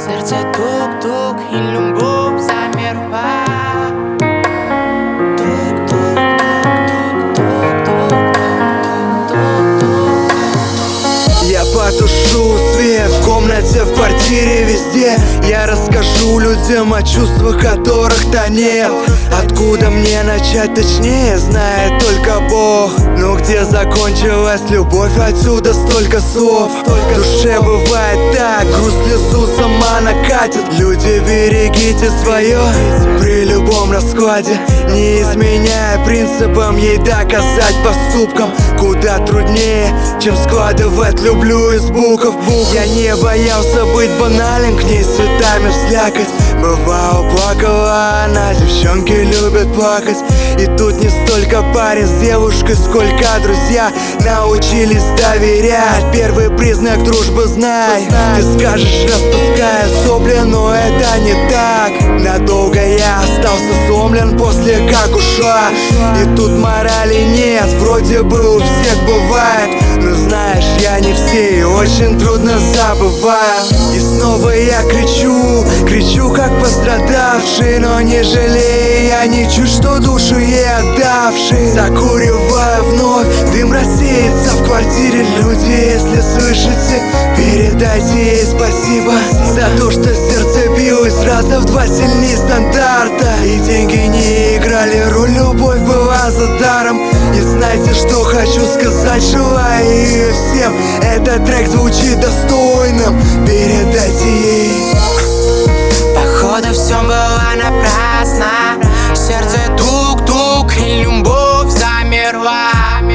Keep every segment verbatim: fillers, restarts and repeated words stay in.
сердце тук-тук, и любовь замерла. Я потушу свет в комнате, в квартире, везде. Я расскажу людям о чувствах, которых-то нет. Откуда мне начать, точнее, знает только Бог. Но где закончилась любовь, отсюда столько слов. В душе бывает так, грусть слезу сама накатит. Люди, берегите свое при любом раскладе, не изменяя принципам, ей доказать поступком куда труднее, чем складывать люблю из букв. Я не боялся быть банален, к ней цветами вслякать. Бывало, плакала она, девчонки любят плакать. И тут не столько парень с девушкой, сколько друзья научились доверять. Первый признак дружбы знай. Ты скажешь, распуская сопли, но это не так. Надолго я остался сломлен после как ушла. И тут морали нет, вроде бы у всех бывает. Но знаешь, я не все и очень трудно забываю. И снова я кричу, кричу как пострадавший, но не жалея ничуть, что душу ей отдавший. Закуривая вновь, дым рассеется в квартире. Люди, если слышите, передайте ей спасибо за то, что сердце билось раза в два сильнее стандарта. И деньги не играли роль, любовь была за даром. И знаете, что хочу сказать, желаю ее всем. Этот трек звучит достойным, передайте ей. Походу все было напрасно, сердце тук-тук, и любовь замерла.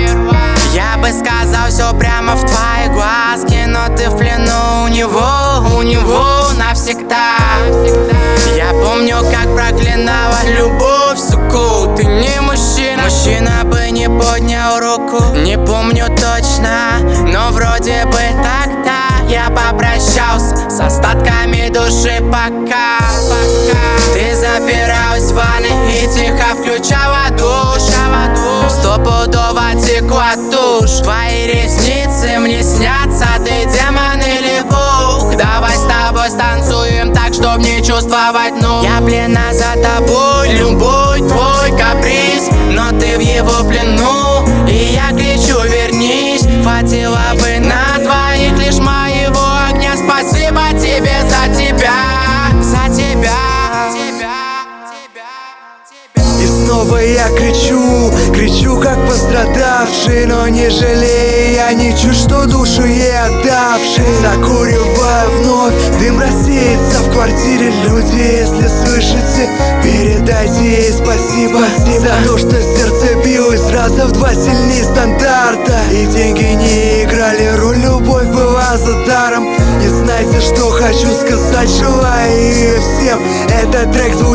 Я бы сказал все прямо в твои глазки, но ты в плену у него, у него навсегда. Я помню, как проклинала любовь, суку. Ты не мужчина, мужчина бы не поднял руку. Не помню точно, но вроде бы тогда я попрощался с остатками души пока, пока. Ты запиралась в ванной и тихо включала душ. Стопудово текла тушь. Твои ресницы мне снятся, ты демон или бог. Давай с тобой станцуем так, чтоб не чувствовать, ну. Я пьяна за тобой, любой твой каприз, но ты в его плену, и я кричу, вернись. Хватило бы на двоих лишь моего огня. Спасибо тебе за тебя, за тебя. И снова я кричу, кричу как пострадавший, но не жалея ничуть, что душу ей отдавший. Закуривая вновь, дым рассеется в квартире. Люди, если слышите, передайте ей спасибо, спасибо за то, что сердце билось раза в два сильнее стандарта. И деньги не играли роль, любовь была за даром. И знаете, что хочу сказать, желаю ее всем. Этот трек звучит